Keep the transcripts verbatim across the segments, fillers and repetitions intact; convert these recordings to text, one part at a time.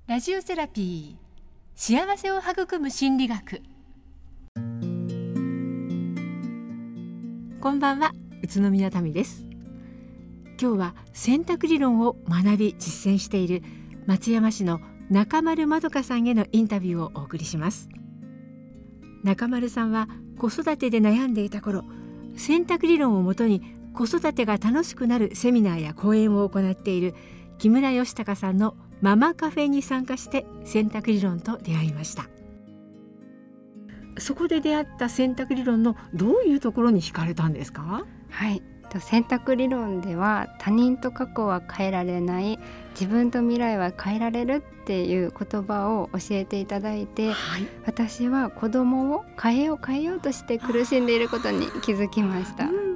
ラジオセラピー、幸せを育む心理学。こんばんは、宇都宮民です。今日は選択理論を学び実践している松山市の中丸まどかさんへのインタビューをお送りします。中丸さんは子育てで悩んでいた頃、選択理論をもとに子育てが楽しくなるセミナーや講演を行っている木村義孝さんのママカフェに参加して選択理論と出会いました。そこで出会った選択理論のどういうところに惹かれたんですか？ はい、選択理論では他人と過去は変えられない、自分と未来は変えられるっていう言葉を教えていただいて、はい、私は子供を変えよう変えようとして苦しんでいることに気づきました。うんうんうん、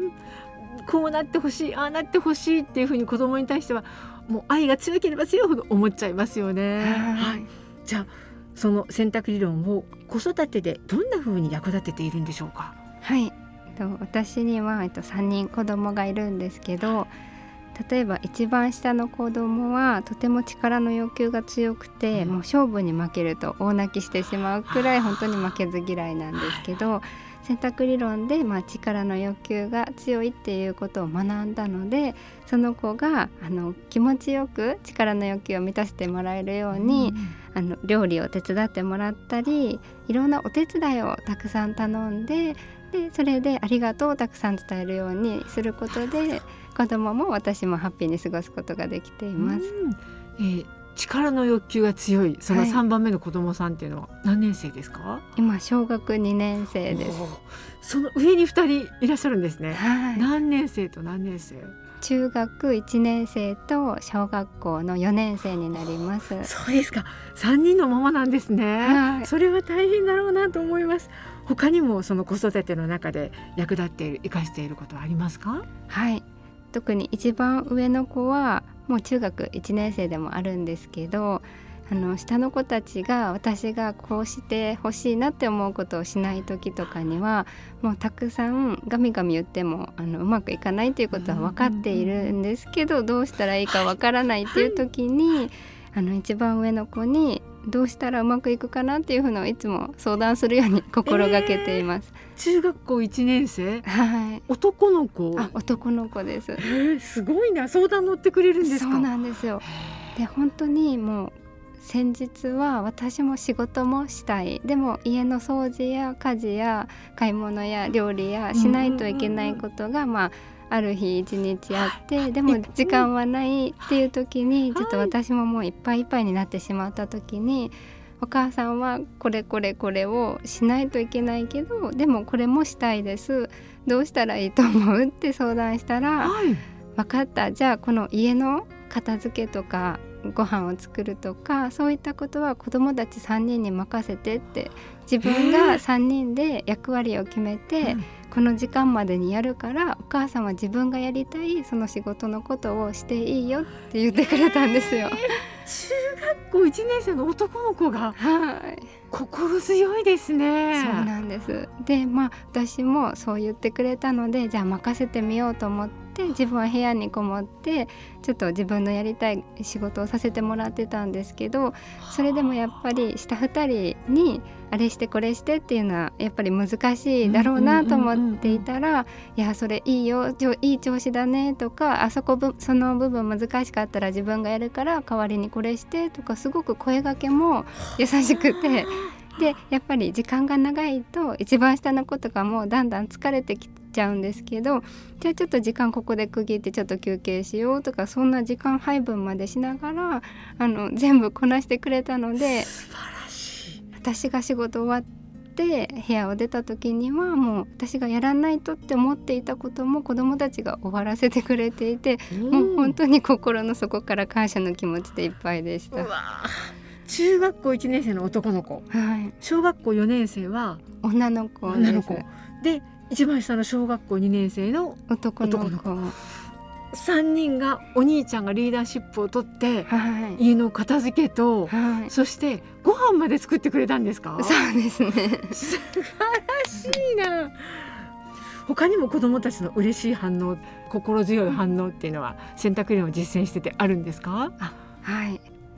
こうなってほしい、ああなってほしいっていうふうに子供に対してはもう愛が強ければ強いほど思っちゃいますよね。はい、じゃあその選択理論を子育てでどんなふうに役立てているんでしょうか？ はい、私にはさんにん子供がいるんですけど、例えば一番下の子供はとても力の欲求が強くて、うん、もう勝負に負けると大泣きしてしまうくらい本当に負けず嫌いなんですけど、選択理論で、まあ、力の欲求が強いっていうことを学んだので、その子があの気持ちよく力の欲求を満たしてもらえるように、うん、あの料理を手伝ってもらったり、いろんなお手伝いをたくさん頼んで、でそれでありがとうをたくさん伝えるようにすることで、子供も私もハッピーに過ごすことができています。 うん、えー力の欲求が強いそのさんばんめの子供さんっていうのは何年生ですか？はい、 今小学にねん生です。 その上にふたりいらっしゃるんですね。 はい、 何年生と何年生？ 中学いちねん生と小学校のよねん生になります。 そうですか、さんにんのママなんですね。はい、それは大変だろうなと思います。他にもその子育ての中で役立っている、生かしていることはありますか？ はい、特に一番上の子はもう中学いちねん生でもあるんですけど、あの下の子たちが私がこうしてほしいなって思うことをしない時とかには、もうたくさんガミガミ言ってもあのうまくいかないっていうことは分かっているんですけど、どうしたらいいか分からないっていう時に、あの一番上の子にどうしたらうまくいくかなっていうふうのをいつも相談するように心がけています。 えー中学校いちねん生、 はい、 男の子？ あ、男の子です。 えー、すごいな。相談乗ってくれるんですか？ そうなんですよ。で本当にもう先日は私も仕事もしたい、でも家の掃除や家事や買い物や料理やしないといけないことが、まあある日一日あって、でも時間はないっていう時に、ちょっと私ももういっぱいいっぱいになってしまった時に、お母さんはこれこれこれをしないといけないけど、でもこれもしたいです、どうしたらいいと思うって相談したら、はい、分かった、じゃあこの家の片付けとかご飯を作るとか、そういったことは子どもたちさんにんに任せてって、自分がさんにんで役割を決めて、うん、この時間までにやるから、お母さんは自分がやりたいその仕事のことをしていいよって言ってくれたんですよ。 中学校いちねん生の男の子が、はい、心強いですね。 そうなんです。で、まあ私もそう言ってくれたので、じゃあ任せてみようと思って、自分は部屋にこもってちょっと自分のやりたい仕事をさせてもらってたんですけど、それでもやっぱり下ふたりにあれしてこれしてっていうのはやっぱり難しいだろうなと思っていたら、いやそれいいよ、いい調子だねとか、あそこぶその部分難しかったら自分がやるから代わりにこれしてとか、すごく声掛けも優しくて、でやっぱり時間が長いと一番下の子とかもだんだん疲れてきちゃうんですけど、じゃあちょっと時間ここで区切ってちょっと休憩しようとか、そんな時間配分までしながらあの全部こなしてくれたので、 素晴らしい。 私が仕事終わって部屋を出た時にはもう私がやらないとって思っていたことも子どもたちが終わらせてくれていて、もう本当に心の底から感謝の気持ちでいっぱいでした。 うわ、中学校いちねん生の男の子、はい、小学校よねん生は女の子です。 女の子で、一番下の小学校にねん生の男の子、 さんにんが、お兄ちゃんがリーダーシップを取って、はい、家の片付けと、はい、そしてご飯まで作ってくれたんですか？ そうですね。 素晴らしいな。他にも子どもたちの嬉しい反応、心強い反応っていうのは選択理論を実践しててあるんですか？ あ、はい、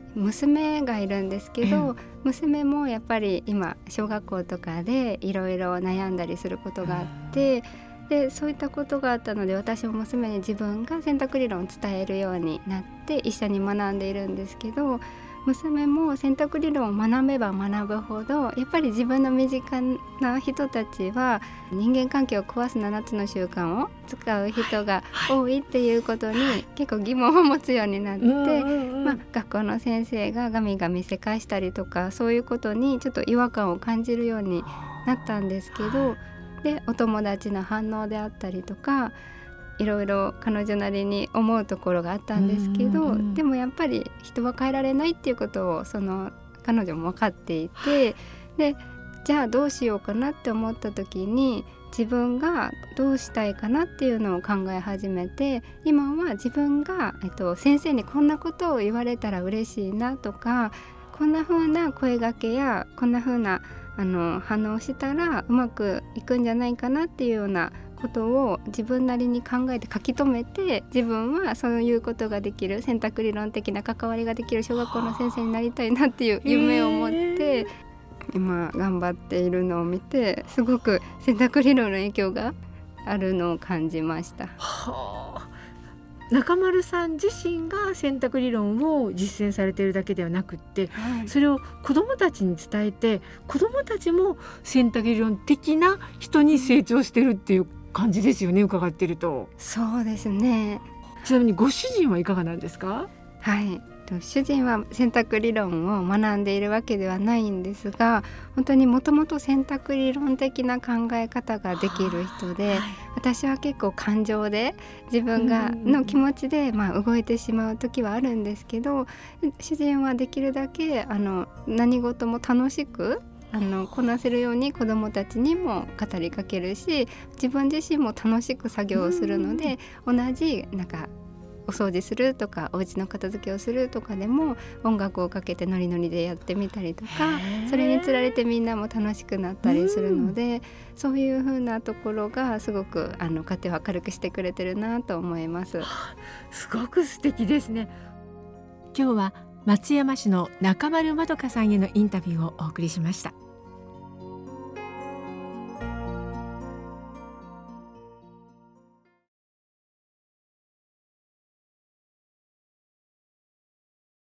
娘がいるんですけど、娘もやっぱり今小学校とかでいろいろ悩んだりすることがあって、でそういったことがあったので、私も娘に自分が選択理論を伝えるようになって一緒に学んでいるんですけど、娘も選択理論を学べば学ぶほどやっぱり自分の身近な人たちは人間関係を壊すななつの習慣を使う人が多いっていうことに結構疑問を持つようになって、まあ、学校の先生がガミガミせかしたりとかそういうことにちょっと違和感を感じるようになったんですけど、でお友達の反応であったりとかいろいろ彼女なりに思うところがあったんですけど、でもやっぱり人は変えられないっていうことをその彼女も分かっていて、でじゃあどうしようかなって思った時に自分がどうしたいかなっていうのを考え始めて、今は自分が、えっと、先生にこんなことを言われたら嬉しいなとか、こんな風な声掛けやこんな風なあの反応したらうまくいくんじゃないかなっていうようなことを自分なりに考えて書き留めて、自分はそういうことができる選択理論的な関わりができる小学校の先生になりたいなっていう夢を持って今頑張っているのを見て、すごく選択理論の影響があるのを感じました。 はあ、中丸さん自身が選択理論を実践されているだけではなくって、はい、それを子どもたちに伝えて子どもたちも選択理論的な人に成長してるっていう感じですよね、伺ってると。 そうですね。 ちなみにご主人はいかがなんですか？ はい、主人は選択理論を学んでいるわけではないんですが、本当にもともと選択理論的な考え方ができる人で、はい、私は結構感情で自分がの気持ちで、まあ、動いてしまう時はあるんですけど、主人はできるだけあの何事も楽しくあのこなせるように子どもたちにも語りかけるし、自分自身も楽しく作業をするので、同じなんかお掃除するとかお家の片付けをするとかでも音楽をかけてノリノリでやってみたりとか、それにつられてみんなも楽しくなったりするので、そういう風なところがすごくあの家庭を明るくしてくれてるなと思います。 すごく素敵ですね。今日は松山市の中丸まどかさんへのインタビューをお送りしました。